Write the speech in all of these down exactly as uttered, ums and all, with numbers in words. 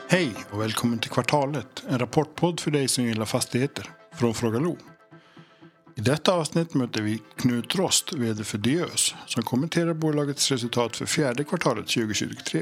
Hej och välkommen till Kvartalet, en rapportpodd för dig som gillar fastigheter från Fråga Lo. I detta avsnitt möter vi Knut Rost, vd för Diös, som kommenterar bolagets resultat för fjärde kvartalet tjugohundratjugotre.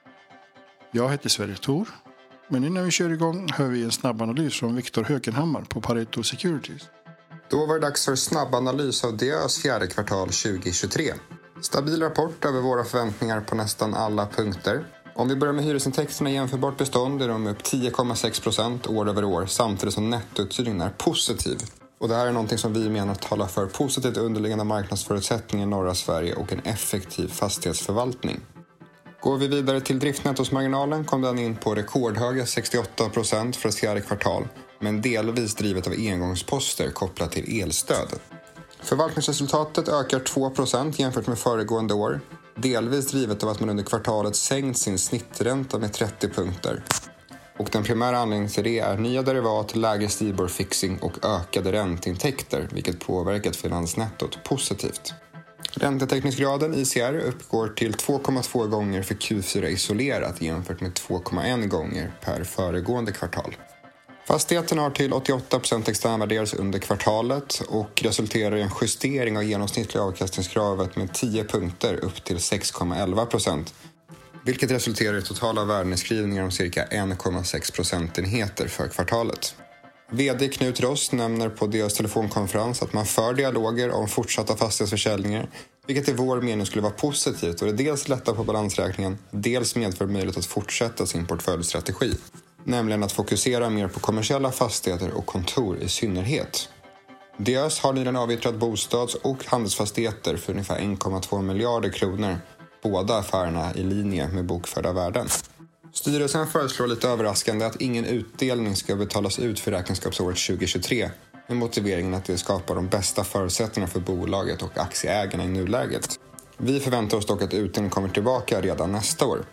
Jag heter Sverre Thor, men innan vi kör igång hör vi en snabbanalys från Viktor Hökenhammar på Pareto Securities. Då var det dags för snabbanalys av Diös fjärde kvartal tjugohundratjugotre. Stabil rapport över våra förväntningar på nästan alla punkter. Om vi börjar med hyresintäkterna i jämförbart bestånd är de upp tio komma sex procent år över år samtidigt som nettouthyrningen är positiv. Och det här är någonting som vi menar talar för positivt underliggande marknadsförutsättningar i norra Sverige och en effektiv fastighetsförvaltning. Går vi vidare till driftnettosmarginalen kom den in på rekordhöga sextioåtta procent för ett fjärde kvartal, men delvis drivet av engångsposter kopplat till elstöd. Förvaltningsresultatet ökar två procent jämfört med föregående år, delvis drivet av att man under kvartalet sänkt sin snittränta med trettio punkter. Och den primära anledningen till det är nya derivat, lägre Stibor-fixing och ökade ränteintäkter, vilket påverkat finansnettot positivt. Räntetäckningsgraden I C R uppgår till två komma två gånger för Q fyra isolerat jämfört med två komma en gånger per föregående kvartal. Fastigheten har till åttioåtta procent externvärderats under kvartalet och resulterar i en justering av genomsnittliga avkastningskravet med tio punkter upp till sex komma elva procent. Vilket resulterar i totala värdenedskrivningar om cirka en komma sex procentenheter för kvartalet. V D Knut Rost nämner på Diös telefonkonferens att man för dialoger om fortsatta fastighetsförsäljningar, vilket i vår mening skulle vara positivt och det dels lättar på balansräkningen, dels medför möjlighet att fortsätta sin portföljstrategi. Nämligen att fokusera mer på kommersiella fastigheter och kontor i synnerhet. Diös har nyligen avyttrat bostads- och handelsfastigheter för ungefär en komma två miljarder kronor, båda affärerna i linje med bokförda värden. Styrelsen föreslår lite överraskande att ingen utdelning ska betalas ut för räkenskapsåret tjugohundratjugotre med motiveringen att det skapar de bästa förutsättningarna för bolaget och aktieägarna i nuläget. Vi förväntar oss dock att utdelningen kommer tillbaka redan nästa år.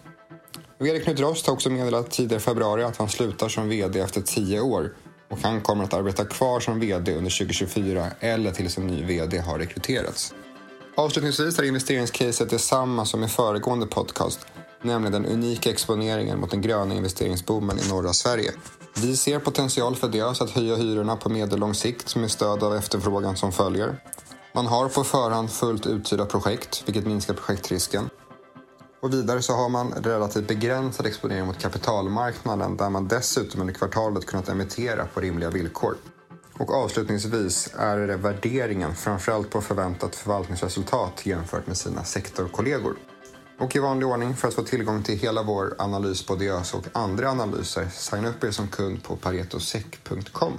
V D Knut Rost har också meddelat tidigare i februari att han slutar som vd efter tio år och han kommer att arbeta kvar som vd under tjugohundratjugofyra eller tills en ny vd har rekryterats. Avslutningsvis är investeringscaset detsamma som i föregående podcast, nämligen den unika exponeringen mot den gröna investeringsboomen i norra Sverige. Vi ser potential för Diös att höja hyrorna på medellång sikt med stöd av efterfrågan som följer. Man har på förhand fullt uthyrda projekt, vilket minskar projektrisken. Och vidare så har man relativt begränsad exponering mot kapitalmarknaden där man dessutom under kvartalet kunnat emittera på rimliga villkor. Och avslutningsvis är det värderingen framförallt på förväntat förvaltningsresultat jämfört med sina sektorkollegor. Och i vanlig ordning för att få tillgång till hela vår analys på Diös och andra analyser, signa upp er som kund på paretosec punkt com.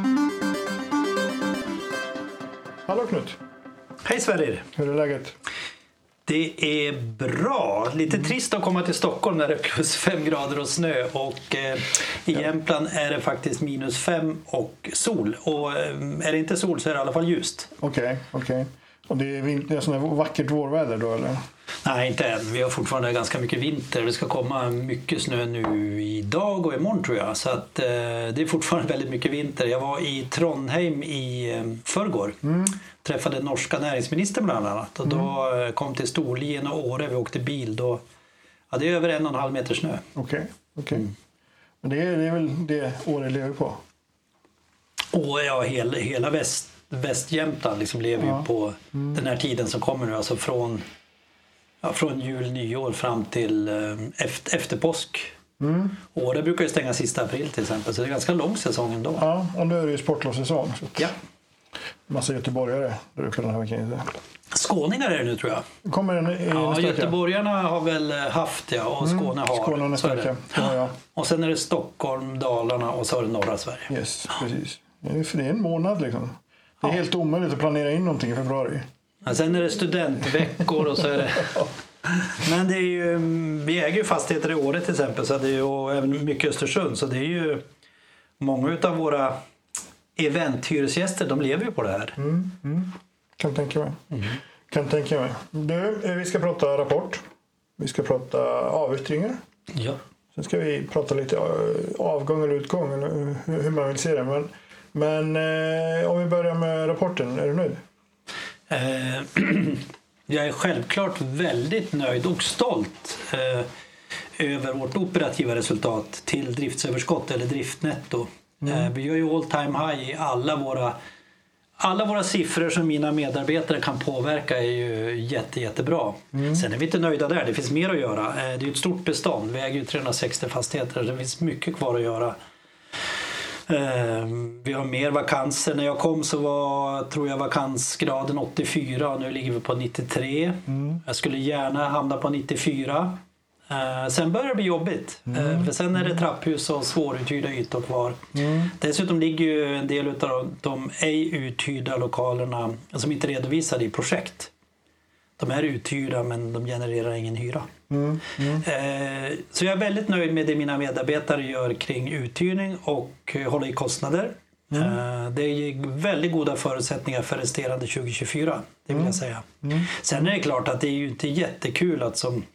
Hallå Knut! Hej Sverre! Hur är läget? Det är bra. Lite mm. trist att komma till Stockholm när det är plus fem grader och snö. Och eh, i ja. Jämtland är det faktiskt minus fem och sol. Och eh, är det inte sol så är det i alla fall ljust. Okej, okay, okej. Okay. Och det är, vin- det är sån här vackert vårväder då eller? Nej, inte än. Vi har fortfarande ganska mycket vinter. Det ska komma mycket snö nu idag och imorgon tror jag. Så att eh, det är fortfarande väldigt mycket vinter. Jag var i Trondheim i eh, förrgår. Mm. Träffade norska näringsministern bland annat. Och då mm. kom till Storlien och Åre. Vi åkte bil. Då, ja, det är över en och en halv meter snö. Okej, okay, okej. Okay. Mm. Men det är, det är väl det Åre lever på? Och ja, hela, hela väst, västjämtland liksom lever ja. ju på mm. den här tiden som kommer nu. Alltså från... Ja, från jul, nyår fram till eh, efter, efter påsk. Mm. Och det brukar ju stänga sista april till exempel. Så det är ganska lång säsong ändå. Ja, och nu är det ju sportlovssäsong. Ja. Massa göteborgare. Skåningar är det nu tror jag. Kommer den i ja, göteborgarna har väl haft ja, och Skåne har. Mm, Skåne så är det. Ja, ja. Och sen är det Stockholm, Dalarna och så är det norra Sverige. Yes, precis. För det är en månad liksom. Det är ja. helt omöjligt att planera in någonting i februari. Ja, sen är det studentveckor och så är det... Men det är ju, vi äger ju fastigheter i Åre till exempel så det är ju, och även mycket Östersund så det är ju många av våra eventhyresgäster de lever ju på det här. Mm, mm. Kan tänka mig. Mm. Kan tänka mig. Du, vi ska prata rapport. Vi ska prata avyttringar. Ja. Sen ska vi prata lite avgång eller utgång eller hur man vill se det. Men, men eh, om vi börjar med rapporten, är du nöjd? Eh, jag är självklart väldigt nöjd och stolt. Eh, över vårt operativa resultat till driftsöverskott eller driftnetto. Mm. Vi gör ju all time high i alla våra, alla våra siffror som mina medarbetare kan påverka är ju jätte, jättebra. Mm. Sen är vi inte nöjda där, det finns mer att göra. Det är ju ett stort bestånd, vi äger ju trehundrasextio fastigheter, det finns mycket kvar att göra. Vi har mer vakanser. När jag kom så var, tror jag, vakansgraden åttiofyra och nu ligger vi på nittiotre. Mm. Jag skulle gärna hamna på nittiofyra. Sen börjar det bli jobbigt. Mm. För sen är det trapphus och svåruthyrda ytor kvar. Mm. Dessutom ligger ju en del av de ej uthyrda lokalerna som inte redovisade i projekt. De är uthyrda men de genererar ingen hyra. Mm. Mm. Så jag är väldigt nöjd med det mina medarbetare gör kring uthyrning och hålla i kostnader. Mm. Det ger väldigt goda förutsättningar för resterande tjugo tjugofyra, det vill mm. jag säga. Mm. Sen är det klart att det är ju inte jättekul att som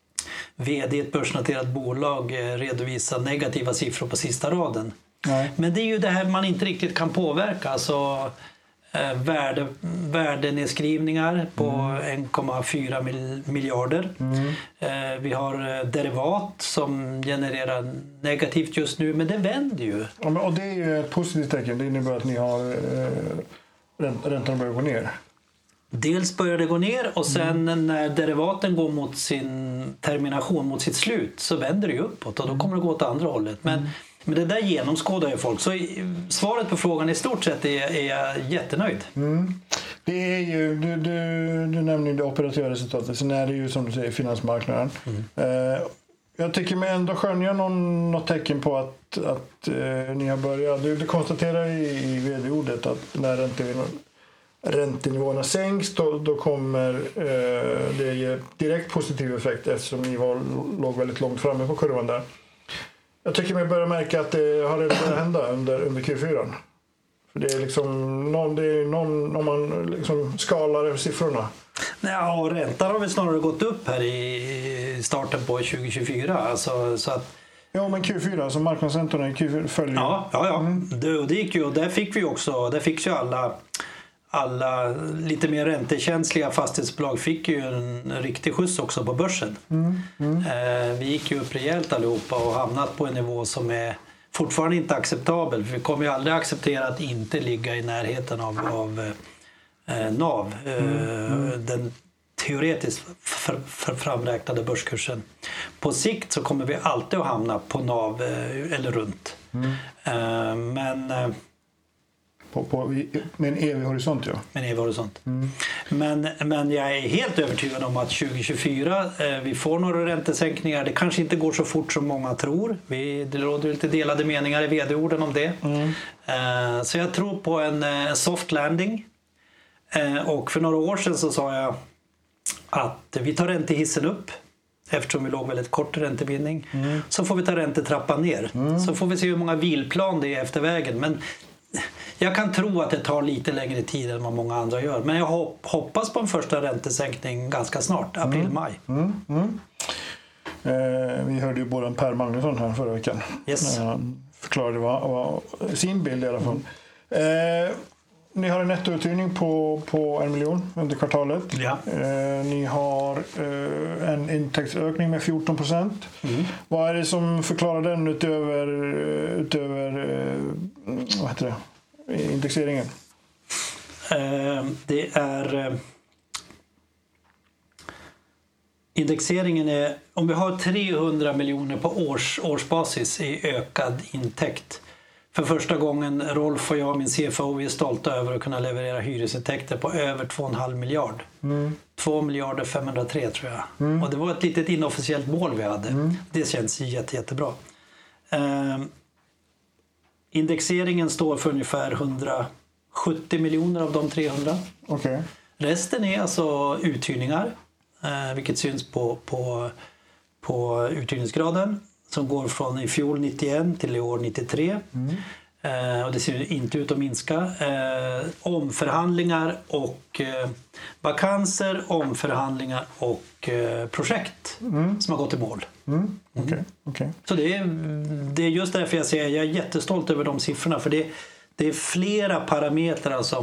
vd i ett börsnoterat bolag redovisa negativa siffror på sista raden. Nej. Men det är ju det här man inte riktigt kan påverka. Alltså eh, värde, värdenedskrivningar på mm. en komma fyra miljarder. Mm. Eh, vi har derivat som genererar negativt just nu, men det vänder ju. Ja, men, och det är ju ett positivt tecken. Det innebär att ni har eh, räntan börjar gå ner. Dels börjar det gå ner och sen mm. när derivaten går mot sin termination, mot sitt slut, så vänder det ju uppåt och då kommer det gå åt andra hållet. Men, mm. men det där genomskådar ju folk. Så svaret på frågan i stort sett är, är jag jättenöjd. Mm. Det är ju, du, du, du nämnde det operativa resultatet, sen är det ju som du säger finansmarknaden. Mm. Eh, jag tycker mig ändå skönja någon, något tecken på att, att eh, ni har börjat. Du, du konstaterar i, i vd-ordet att när räntenivån räntenivåerna sänks, då, då kommer eh, det ge direkt positiv effekt eftersom ni var, låg väldigt långt framme på kurvan där. Jag tycker mig börja märka att det har redan börjat hända under, under Q fyra. För det är liksom någon, det är någon, om man liksom skalar över siffrorna. Ja, räntan har väl snarare gått upp här i starten på tjugo tjugofyra. Alltså, så att ja, men Q fyra, alltså marknadsräntorna i Q fyra följer. Ja, ja, ja. Mm. Det, det gick ju, och där fick vi också, där fick ju alla Alla lite mer räntekänsliga fastighetsbolag fick ju en riktig skjuts också på börsen. Mm, mm. Eh, vi gick ju upp rejält allihopa och hamnat på en nivå som är fortfarande inte acceptabel. För vi kommer ju aldrig acceptera att inte ligga i närheten av, av eh, N A V. Eh, mm, mm. Den teoretiskt för, för framräknade börskursen. På sikt så kommer vi alltid att hamna på N A V eh, eller runt. Mm. Eh, men... Eh, På, på, med en evig horisont, ja. Med en evig horisont. Mm. Men, men jag är helt övertygad om att tjugo tjugofyra eh, vi får några räntesänkningar. Det kanske inte går så fort som många tror. Vi, det råder lite delade meningar i vd-orden om det. Mm. Eh, så jag tror på en eh, soft landing. Eh, och för några år sedan så sa jag att vi tar räntehissen upp. Eftersom vi låg väldigt kort räntebindning. Mm. Så får vi ta räntetrappan ner. Mm. Så får vi se hur många vilplan det är efter vägen. Men jag kan tro att det tar lite längre tid än vad många andra gör. Men jag hoppas på en första räntesänkning ganska snart, april-maj. Mm. Mm. Mm. Eh, vi hörde ju både Per Magnusson här förra veckan. Yes. Han förklarade vad, vad, sin bild i alla fall. Mm. Eh, ni har en nettouthyrning på, på en miljon under kvartalet. Ja. Eh, ni har eh, en intäktsökning med fjorton procent. Mm. Vad är det som förklarar den utöver, utöver eh, vad heter det? Indexeringen? Eh, det är... Eh, indexeringen är... Om vi har trehundra miljoner på års, årsbasis i ökad intäkt. För första gången, Rolf och jag, min C F O, vi är stolta över att kunna leverera hyresintäkter på över två komma fem miljard. Mm. två miljarder femhundratre tror jag. Mm. Och det var ett litet inofficiellt mål vi hade. Mm. Det känns jätte, jättebra. Eh, indexeringen står för ungefär hundrasjuttio miljoner av de trehundra. Okay. Resten är alltså uthyrningar, eh, vilket syns på, på, på uthyrningsgraden. Som går från i fjol nittioett till i år nittiotre. Mm. Eh, och det ser inte ut att minska. Eh, omförhandlingar och eh, vakanser, omförhandlingar och eh, projekt mm. som har gått i mål. Mm. Okay. Okay. Så det är, det är just därför jag säger jag är jättestolt över de siffrorna. För det, det är flera parametrar som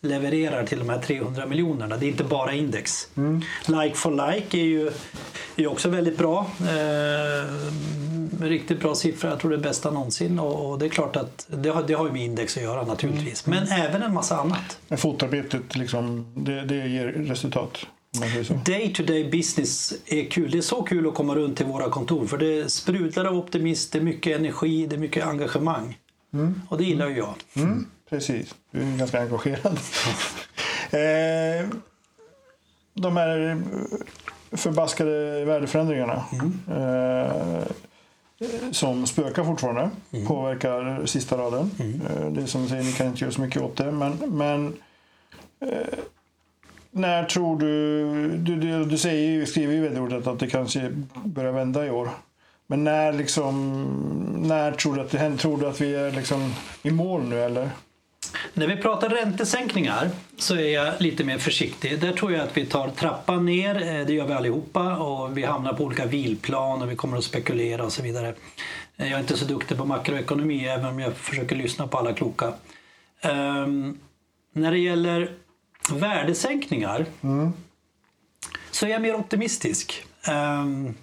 levererar till de här trehundra miljonerna. Det är inte bara index. Mm. Like for like är ju är också väldigt bra. Eh, riktigt bra siffror. Jag tror det är bästa någonsin. Och, och det är klart att det har, det har ju med index att göra naturligtvis. Mm. Men även en massa annat. Men fotarbetet, liksom, det, det ger resultat. Day-to-day business är kul. Det är så kul att komma runt till våra kontor. För det sprudlar av optimism, det är mycket energi, det är mycket engagemang. Mm. Och det gillar ju jag. Mm, precis, du är ganska engagerad. eh, de här förbaskade värdeförändringarna mm. eh, som spökar fortfarande mm. påverkar sista raden. Mm. Eh, det är som du säger, ni kan inte göra så mycket åt det. Men, men eh, när tror du, du, du, du säger ju, skriver ju i ordet att det kanske börjar vända i år. Men när liksom, när tror du att det händer? Tror du att vi är liksom i mål nu eller? När vi pratar räntesänkningar så är jag lite mer försiktig. Där tror jag att vi tar trappan ner, det gör vi allihopa, och vi hamnar på olika vilplan och vi kommer att spekulera och så vidare. Jag är inte så duktig på makroekonomi även om jag försöker lyssna på alla kloka. Um, när det gäller värdesänkningar mm. så är jag mer optimistisk. Um,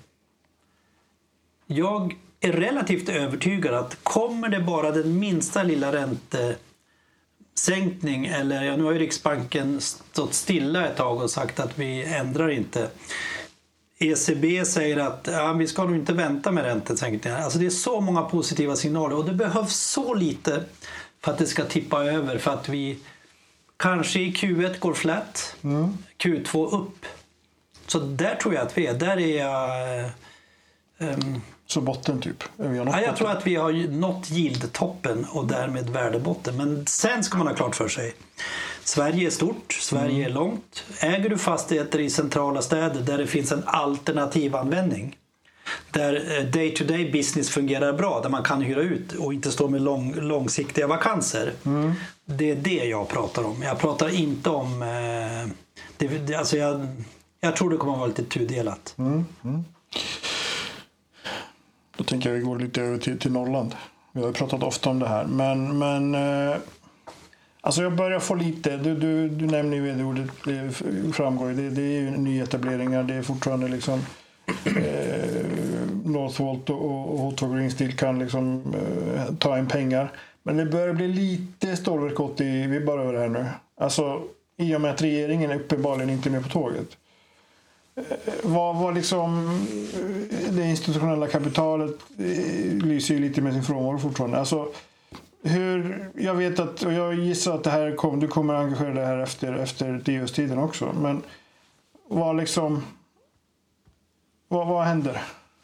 jag är relativt övertygad att kommer det bara den minsta lilla räntesänkning, eller ja, nu har ju Riksbanken stått stilla ett tag och sagt att vi ändrar inte. E C B säger att ja, vi ska nog inte vänta med räntesänkningar. Alltså det är så många positiva signaler och det behövs så lite för att det ska tippa över, för att vi kanske i Q ett går flat, mm. Q två upp. Så där tror jag att vi är. Där är jag... Um, så botten typ? Är vi ja, jag botten? tror att vi har nått yield-toppen och därmed värdebotten. Men sen ska man ha klart för sig. Sverige är stort, Sverige mm. är långt. Äger du fastigheter i centrala städer där det finns en alternativ användning, där day-to-day business fungerar bra, där man kan hyra ut och inte stå med lång, långsiktiga vakanser. Mm. Det är det jag pratar om. Jag pratar inte om... Eh, det, det, alltså jag, jag tror det kommer att vara lite tudelat. Mm. Mm. Då tänker jag att vi går lite över till, till Norrland. Vi har ju pratat ofta om det här. Men, men eh, alltså jag börjar få lite... Du, du, du nämner ju det ordet, det framgår. Det, det är ju nyetableringar. Det är fortfarande liksom... Eh, Northvolt och, och H två Green Steel kan liksom eh, ta in pengar. Men det börjar bli lite Stålverk åttio. Vi är bara över det här nu. Alltså, i och med att regeringen är uppenbarligen inte med på tåget. Vad var liksom det institutionella kapitalet lyser ju lite med sin frånvaro fortfarande. Alltså hur, jag vet att, och jag gissar att det här kom, du kommer att engagera det här efter efter D Ö-tiden också, men vad liksom vad vad händer?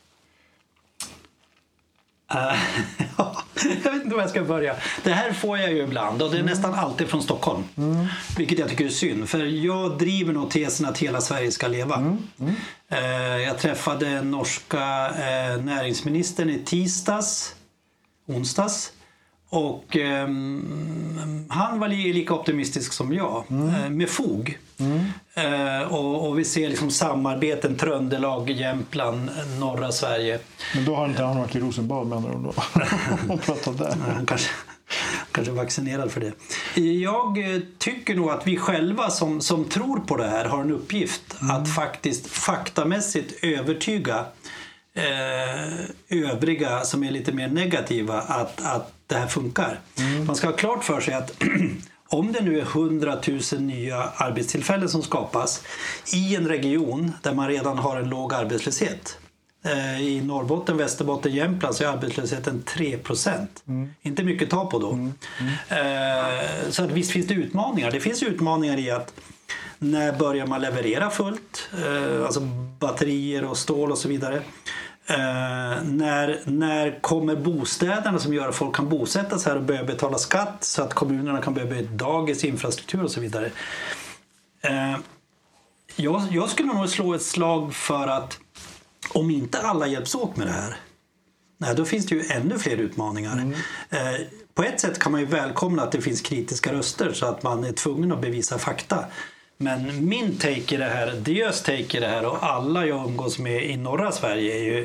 Uh, jag vet inte var jag ska börja. Det här får jag ju ibland och det är mm. nästan alltid från Stockholm. Mm. Vilket jag tycker är synd. För jag driver nog tesen att hela Sverige ska leva. Mm. Mm. Uh, jag träffade norska uh, näringsministern i tisdags, onsdags. Och um, han var lika optimistisk som jag. Mm. Uh, med fog. Mm. Uh, och, och vi ser liksom samarbeten, Tröndelag, Jämtland, norra Sverige. Men då har inte han varit i Rosenbad med andra ord då. Och pratat där. Han kanske, kanske är vaccinerad för det. Jag tycker nog att vi själva som, som tror på det här har en uppgift mm. att faktiskt faktamässigt övertyga eh, övriga som är lite mer negativa att, att det här funkar. Mm. Man ska ha klart för sig att om det nu är hundratusen nya arbetstillfällen som skapas i en region där man redan har en låg arbetslöshet. I Norrbotten, Västerbotten, Jämtland så är arbetslösheten tre procent. Mm. Inte mycket att ta på då. Mm. Mm. Så att visst finns det utmaningar. Det finns utmaningar i att när börjar man leverera fullt? Alltså batterier och stål och så vidare. Uh, när, när kommer bostäderna som gör att folk kan bosätta sig här och börja betala skatt så att kommunerna kan börja bygga dagis, infrastruktur och så vidare. Uh, jag, jag skulle nog slå ett slag för att om inte alla hjälps åt med det här, nej, då finns det ju ännu fler utmaningar. Mm. Uh, på ett sätt kan man ju välkomna att det finns kritiska röster så att man är tvungen att bevisa fakta. Men min take i det här, Diös take i det här och alla jag umgås med i norra Sverige är ju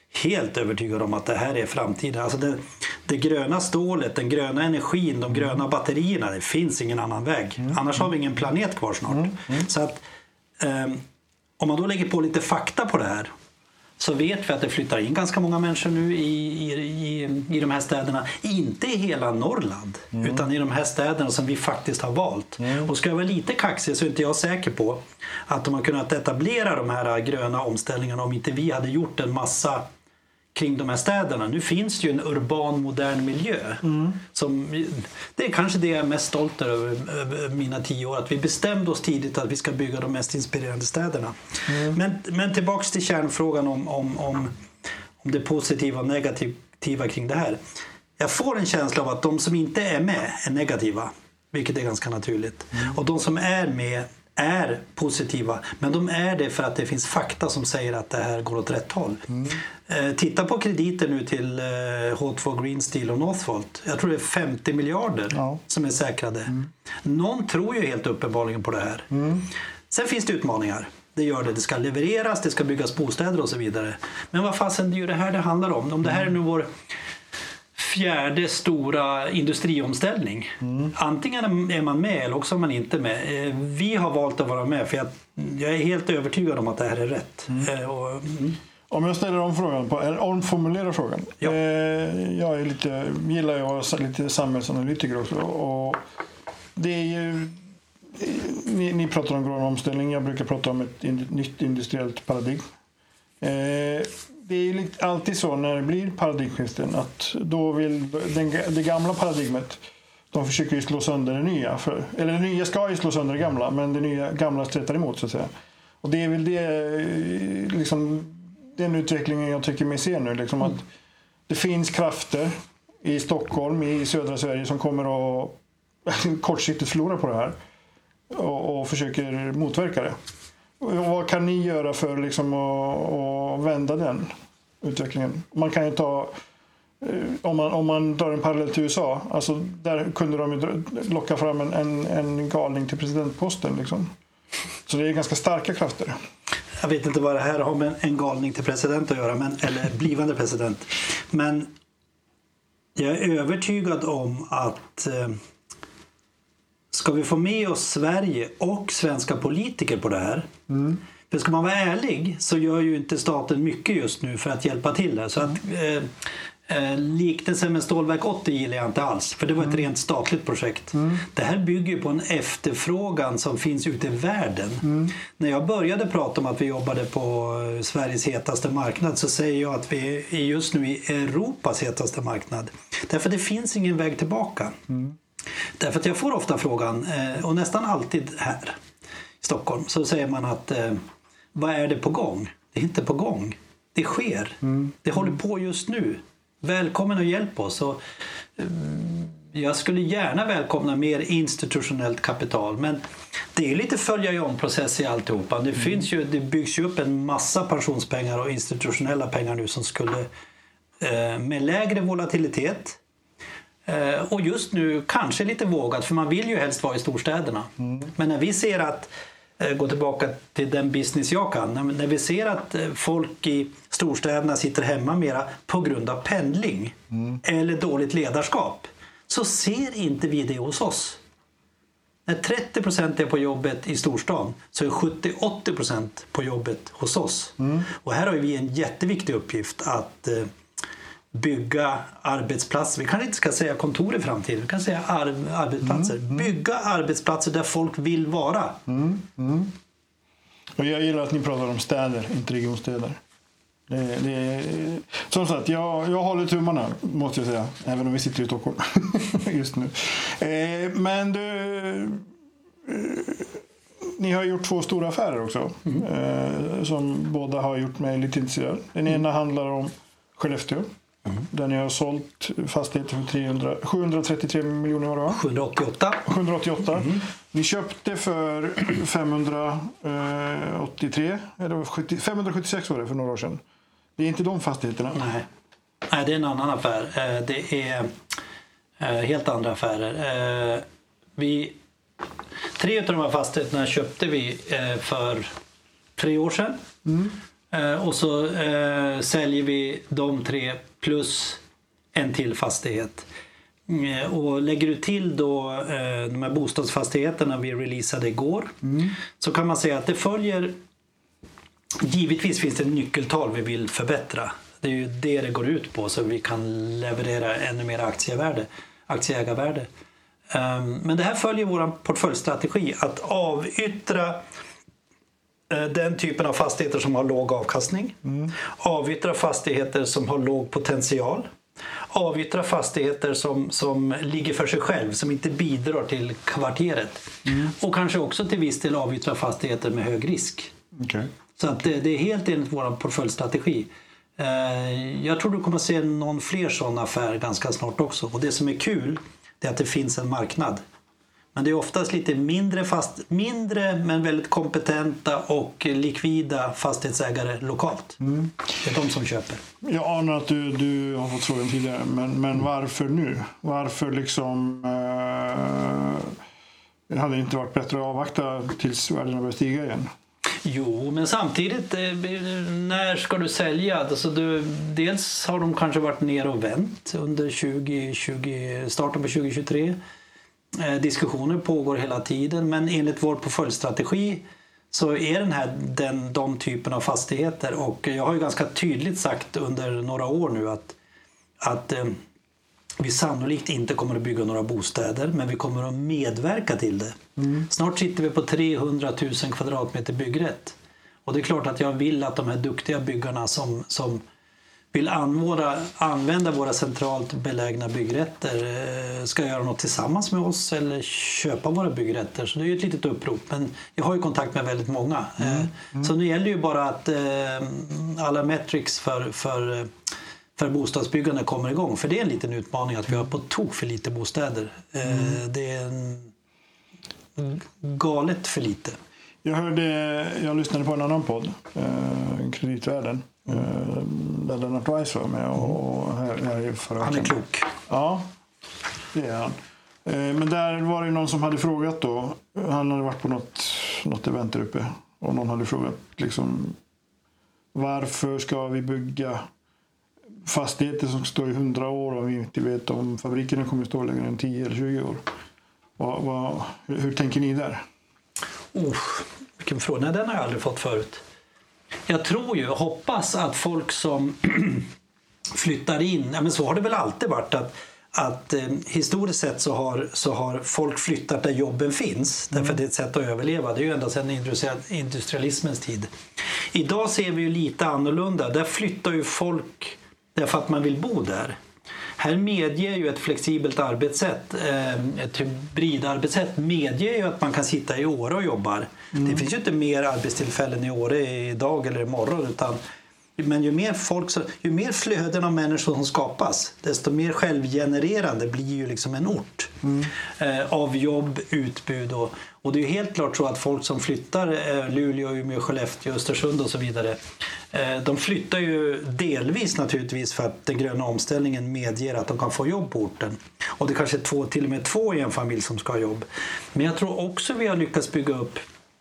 helt övertygad om att det här är framtiden. Alltså det, det gröna stålet, den gröna energin, de gröna batterierna, det finns ingen annan väg. Mm. Annars har vi ingen planet kvar snart. Mm. Mm. Så att um, om man då lägger på lite fakta på det här, så vet vi att det flyttar in ganska många människor nu i, i, i, i de här städerna. Inte i hela Norrland, mm. utan i de här städerna som vi faktiskt har valt. Mm. Och ska jag vara lite kaxig så är inte jag säker på att de har kunnat etablera de här gröna omställningarna om inte vi hade gjort en massa kring de här städerna. Nu finns det ju en urban, modern miljö. Mm. Som, det är kanske det jag är mest stolt över, över mina tio år. Att vi bestämde oss tidigt att vi ska bygga de mest inspirerande städerna. Mm. Men, men tillbaks till kärnfrågan om, om, om, om det positiva och negativa kring det här. Jag får en känsla av att de som inte är med är negativa. Vilket är ganska naturligt. Mm. Och de som är med är positiva, men de är det för att det finns fakta som säger att det här går åt rätt håll. Mm. Eh, titta på krediter nu till eh, H två Green Steel och Northvolt. Jag tror det är femtio miljarder ja. som är säkrade. Mm. Någon tror ju helt uppenbarligen på det här. Mm. Sen finns det utmaningar. Det gör det. Det ska levereras, det ska byggas bostäder och så vidare. Men vad fasen, det är ju det här det handlar om. Om det här är nu vår fjärde stora industriomställning. Mm. Antingen är man med eller också är man inte med. Vi har valt att vara med för jag, jag är helt övertygad om att det här är rätt. Mm. Och, mm. Om jag ställer om frågan, på, eller omformulerar frågan. Ja. Jag är lite, gillar jag lite samhällsanalytiker också. Och det är ju, ni, ni pratar om grön omställning, jag brukar prata om ett in, nytt industriellt paradigm. Det är alltid så när det blir paradigmskiften att då vill den, det gamla paradigmet, de försöker ju slå sönder det nya. För, eller det nya ska ju slå sönder det gamla, men det nya gamla stretar emot så att säga. Och det är väl det, liksom, den utvecklingen jag tycker mig se nu. Liksom, att det finns krafter i Stockholm, i södra Sverige som kommer att kortsiktigt förlora på det här. Och, och försöker motverka det. Och vad kan ni göra för liksom att, att vända den utvecklingen? Man kan ju ta, om man, om man tar en parallell till U S A, alltså där kunde de ju locka fram en, en, en galning till presidentposten. Liksom. Så det är ganska starka krafter. Jag vet inte vad det här har med en galning till president att göra, men, eller blivande president. Men jag är övertygad om att eh, ska vi få med oss Sverige och svenska politiker på det här, mm. för ska man vara ärlig så gör ju inte staten mycket just nu för att hjälpa till det. Så att eh, eh, liknelsen med Stålverk åttio gillar jag inte alls, för det var ett mm. rent statligt projekt. Mm. Det här bygger ju på en efterfrågan som finns ute i världen. Mm. När jag började prata om att vi jobbade på Sveriges hetaste marknad så säger jag att vi är just nu i Europas hetaste marknad. Därför det finns ingen väg tillbaka. Mm. Därför att jag får ofta frågan, och nästan alltid här i Stockholm, så säger man att vad är det på gång? Det är inte på gång. Det sker. Mm. Det håller på just nu. Välkommen och hjälp oss. Och, jag skulle gärna välkomna mer institutionellt kapital, men det är lite följa i om-process i alltihopa. Det, mm. finns ju, det byggs ju upp en massa pensionspengar och institutionella pengar nu som skulle med lägre volatilitet och just nu kanske lite vågat, för man vill ju helst vara i storstäderna. Mm. Men när vi ser att, gå tillbaka till den business jag kan, när vi ser att folk i storstäderna sitter hemma mera på grund av pendling mm. eller dåligt ledarskap, så ser inte vi det hos oss. När trettio procent är på jobbet i storstan så är sjuttio till åttio procent på jobbet hos oss. Mm. Och här har vi en jätteviktig uppgift att bygga arbetsplatser. Vi kanske inte ska säga kontor i framtiden, vi kan säga ar- arbetsplatser. Mm, mm. Bygga arbetsplatser där folk vill vara. Mm, mm. Och jag gillar att ni pratar om städer, inte regionstäder. Det, det, som sagt, jag, jag håller tummarna, måste jag säga, även om vi sitter i Stockholm just nu. Eh, men du, eh, ni har gjort två stora affärer också, mm. eh, som båda har gjort mig lite intresserad. Den ena mm. handlar om Skellefteå. Mm. Där ni har sålt fastigheter för trehundra, sjuhundratrettiotre miljoner, var det va? sjuhundraåttioåtta. sjuhundraåttioåtta. Mm. Ni köpte för femhundraåttiotre, eller femhundrasjuttiosex var det för några år sedan. Det är inte de fastigheterna. Nej, Nej det är en annan affär. Det är helt andra affärer. Vi, tre av de här fastigheterna köpte vi för tre år sedan. Mm. Eh, och så eh, säljer vi de tre plus en till fastighet. Eh, och lägger du till då eh, de här bostadsfastigheterna vi releasade igår, mm. så kan man säga att det följer. Givetvis finns det nyckeltal vi vill förbättra. Det är ju det det går ut på, så vi kan leverera ännu mer aktievärde, aktieägarvärde. Um, men det här följer vår portföljstrategi att avyttra uh, den typen av fastigheter som har låg avkastning. Mm. Avyttra fastigheter som har låg potential. Avyttra fastigheter som, som ligger för sig själv, som inte bidrar till kvarteret. Mm. Och kanske också till viss del avyttra fastigheter med hög risk. Okay. Så att det, det är helt enligt vår portföljstrategi. Eh, jag tror du kommer att se någon fler sådana affärer ganska snart också. Och det som är kul är att det finns en marknad. Men det är oftast lite mindre, fast, mindre men väldigt kompetenta och likvida fastighetsägare lokalt. Mm. Det är de som köper. Jag anar att du, du har fått frågan tidigare. Men, men varför nu? Varför liksom... Eh, det hade inte varit bättre att avvakta tills värdena börjar stiga igen? Jo, men samtidigt, när ska du sälja? Alltså du, dels har de kanske varit ner och vänt under tjugo tjugo, starten på tjugo tjugotre. Eh, diskussioner pågår hela tiden, men enligt vår portföljstrategi så är den här den, de typen av fastigheter. Och jag har ju ganska tydligt sagt under några år nu att, att eh, vi sannolikt inte kommer att bygga några bostäder, men vi kommer att medverka till det. Mm. Snart sitter vi på trehundratusen kvadratmeter byggrätt. Och det är klart att jag vill att de här duktiga byggarna som, som vill anvåra, använda våra centralt belägna byggrätter ska göra något tillsammans med oss eller köpa våra byggrätter. Så det är ju ett litet upprop. Men jag har ju kontakt med väldigt många. Mm. Mm. Så nu gäller ju bara att alla metrics för... för för bostadsbyggande kommer igång. För det är en liten utmaning att vi har på tok för lite bostäder. Mm. Det är en galet för lite. Jag hörde, jag lyssnade på en annan podd, eh, Kreditvärlden, mm. eh, där Lennart Weiss var med. Och här, här förra han är klok. Ja, det är han. Eh, men där var det någon som hade frågat då. Han hade varit på något, något event där uppe. Och någon hade frågat liksom, varför ska vi bygga fastigheter som står i hundra år och vi inte vet om fabrikerna kommer att stå längre än tio eller tjugo år. Vad, vad, hur tänker ni där? Oh, vilken fråga. Nej, den har jag aldrig fått förut. Jag tror ju, hoppas att folk som flyttar in, ja, men så har det väl alltid varit att, att eh, historiskt sett så har, så har folk flyttat där jobben finns. Mm. Därför det är ett sätt att överleva. Det är ju ända sedan industrialismens tid. Idag ser vi ju lite annorlunda. Där flyttar ju folk därför att man vill bo där. Här medger ju ett flexibelt arbetssätt, ett hybridarbetssätt medger ju att man kan sitta i Åre och jobba. Mm. Det finns ju inte mer arbetstillfällen i Åre idag eller imorgon, utan men ju mer folk, ju mer flöden av människor som skapas, desto mer självgenererande blir ju liksom en ort mm. eh, av jobb, utbud och, och det är ju helt klart så att folk som flyttar eh, Luleå, Umeå, Skellefteå, Östersund och så vidare, eh, de flyttar ju delvis naturligtvis för att den gröna omställningen medger att de kan få jobb på orten. Och det kanske är två, till och med två i en familj som ska ha jobb. Men jag tror också vi har lyckats bygga upp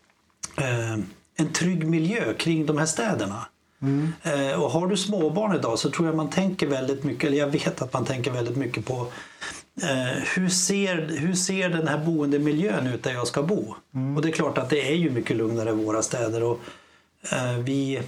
eh, en trygg miljö kring de här städerna. Mm. Eh, och har du småbarn idag så tror jag man tänker väldigt mycket, eller jag vet att man tänker väldigt mycket på eh, hur, ser, hur ser den här boendemiljön ut där jag ska bo? Mm. Och det är klart att det är ju mycket lugnare i våra städer och eh, vi,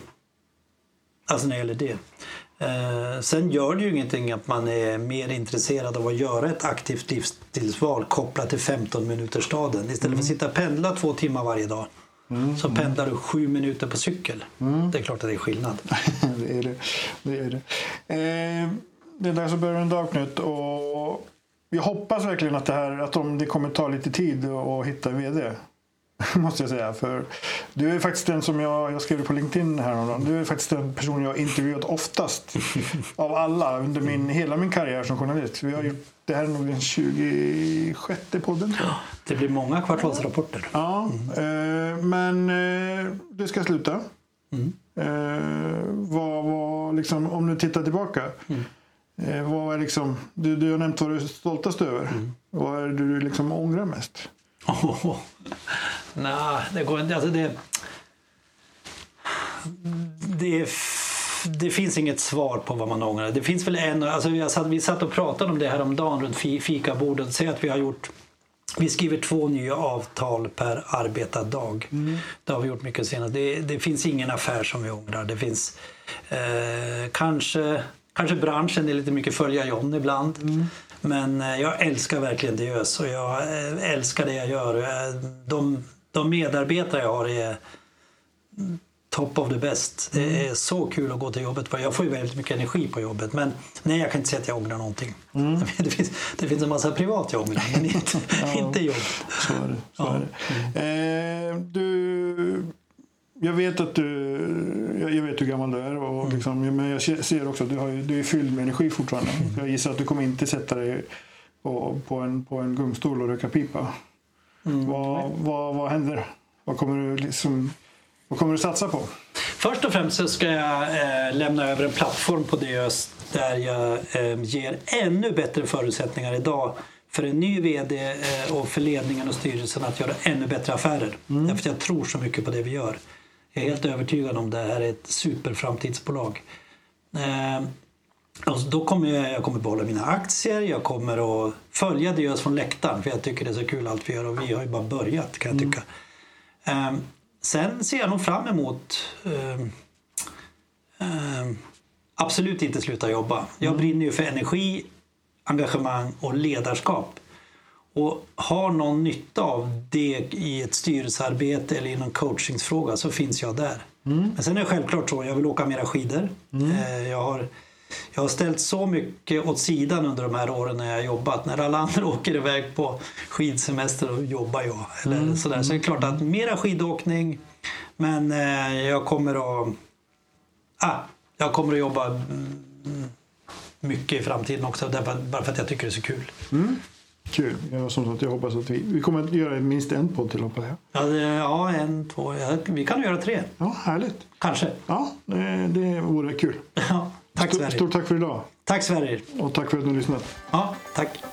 alltså när det gäller det. Eh, sen gör det ju ingenting att man är mer intresserad av att göra ett aktivt livsstilsval kopplat till femton minuters staden istället mm. för att sitta och pendla två timmar varje dag. Mm, så pendlar du sju minuter på cykel. Mm. Det är klart att det är skillnad. det är det. Det är det. Eh, det är där så börjar en dag, Knut. Och jag hoppas verkligen att det här, att om det kommer ta lite tid att hitta vd. Måste jag säga. För du är faktiskt den som jag, jag skrev på LinkedIn här. Du är faktiskt den person jag intervjuat oftast av alla under min, hela min karriär som journalist. Vi har gjort, det här är nog den tjugosjätte podden. Ja, det blir många kvartalsrapporter. Ja, mm. eh, men eh, det ska sluta. Mm. Eh, vad, vad, liksom, om du tittar tillbaka. Mm. Eh, vad är liksom, du, du har nämnt vad du är stoltast över. Mm. Vad är det du liksom ångrar mest? Oh, nej, det går inte. Alltså det, det är Det finns inget svar på vad man ångrar. Det finns väl en, alltså vi, satt, vi satt och pratade om det här om dagen runt fikabordet. Säg att vi har gjort, vi skriver två nya avtal per arbetad dag. Mm. Det har vi gjort mycket senare. Det, det finns ingen affär som vi ångrar. Det finns eh, kanske, kanske branschen är lite mycket följa John ibland. Mm. Men jag älskar verkligen Diös och jag älskar det jag gör. De, de medarbetare jag har är top of the best. Det är mm. så kul att gå till jobbet. Jag får ju väldigt mycket energi på jobbet. Men nej, jag kan inte säga att jag ångrar någonting. Mm. Det, finns, det finns en massa privat jobb, men inte, ja, inte jobb. Så är det. Så ja. är det. Eh, du, jag vet att du... Jag, jag vet hur gammal du är. Och mm. liksom, men jag ser också att du, har, du är fylld med energi fortfarande. Mm. Jag gissar att du kommer inte sätta dig på, på, en, på en gungstol och röka pipa. Mm. Vad, vad, vad händer? Vad kommer du liksom... Vad kommer du satsa på? Först och främst så ska jag eh, lämna över en plattform på Diös där jag eh, ger ännu bättre förutsättningar idag för en ny vd eh, och för ledningen och styrelsen att göra ännu bättre affärer. Mm. Därför att jag tror så mycket på det vi gör. Jag är helt övertygad om det här är ett superframtidsbolag. Eh, och då kommer jag, jag kommer behålla mina aktier. Jag kommer att följa Diös från läktaren för jag tycker det är så kul allt vi gör och vi har ju bara börjat kan jag tycka. Mm. Eh, Sen ser jag nog fram emot eh, eh, absolut inte sluta jobba. Jag mm. brinner ju för energi, engagemang och ledarskap. Och har någon nytta av det i ett styrelsearbete eller i någon coachingsfråga så finns jag där. Mm. Men sen är det självklart så, jag vill åka mera skidor. Mm. Eh, jag har... Jag har ställt så mycket åt sidan under de här åren när jag har jobbat. När alla andra åker iväg på skidsemester och jobbar jag. Eller mm. sådär. Så det är klart att mera skidåkning. Men eh, jag kommer att... Ah, jag kommer att jobba mm, mycket i framtiden också. Därför, bara för att jag tycker det är så kul. Mm. Kul. Jag, som sagt, jag hoppas att vi, vi kommer att göra minst en podd till, hoppas jag. Ja, det, ja en, två. Ja, vi kan göra tre. Ja, härligt. Kanske. Ja, det, det vore kul. Ja. Tack, Stor, stort tack för idag. Tack Sverige. Och tack för att du har lyssnat. Ja, tack.